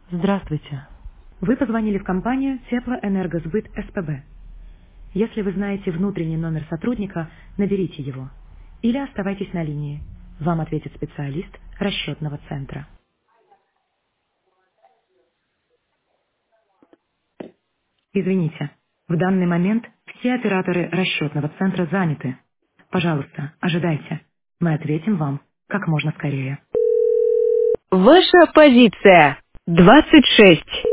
Здравствуйте. Вы позвонили в компанию Теплоэнергосбыт СПБ. Если вы знаете внутренний номер сотрудника, наберите его. Или оставайтесь на линии. Вам ответит специалист расчетного центра. Извините, в данный момент все операторы расчетного центра заняты. Пожалуйста, ожидайте. Мы ответим вам как можно скорее. Ваша позиция 26.